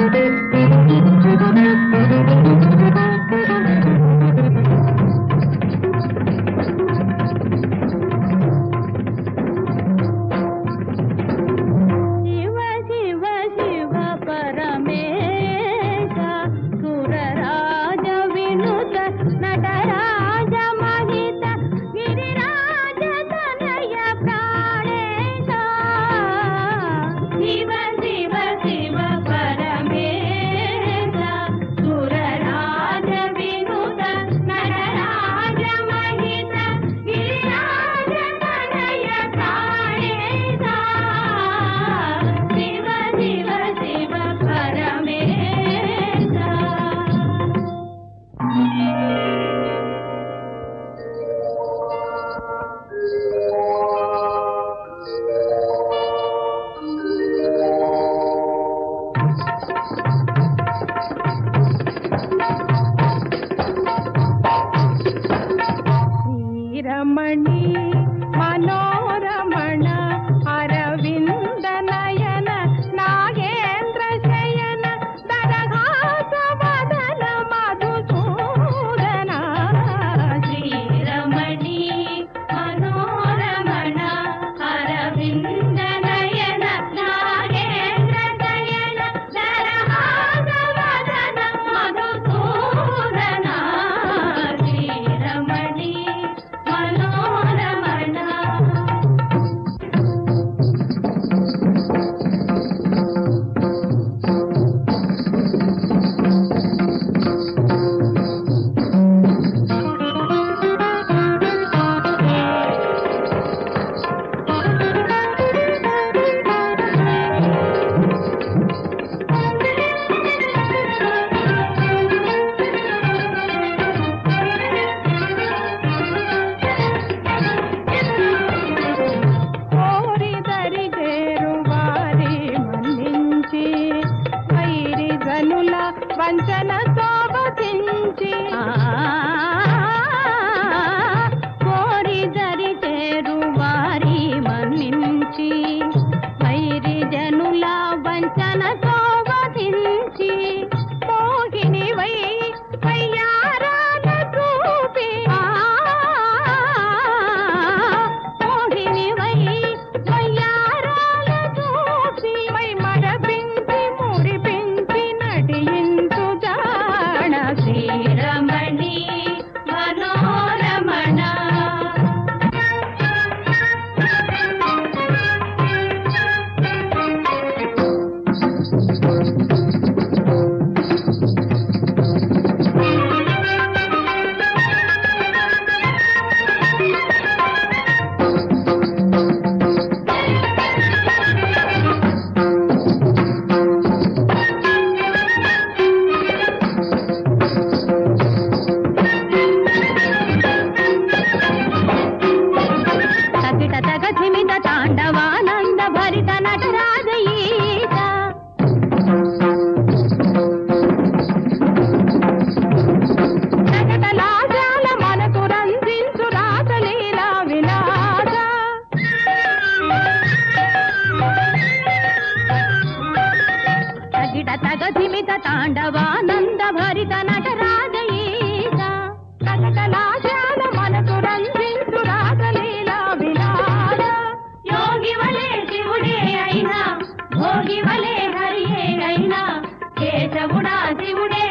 వంచనతో వసించి కోరి దరి చేరు వారి మన్నించి వైరి జనుల వంచనతో వసించి మోహిని వై వయ్యారాల చూపి మోహిని వై వయ్యారాల చూపి మై మరపించి మురిపించి నటించు జాణ శ్రీరమణి మనోరమణ తాండవానంద భరిత నటరాజయీత నటలాజాల మనకు రంజించు రాసలీలా విలాస తగిట తగధిమిత తాండవానంద భరిత నటరాజయీత నటలాజాల మనకు రంజించు రాసలీలా విలాస యోగి వలే శివుడే అయినా భోగి వలే హరియే అయినా కేశవుడా శివుడే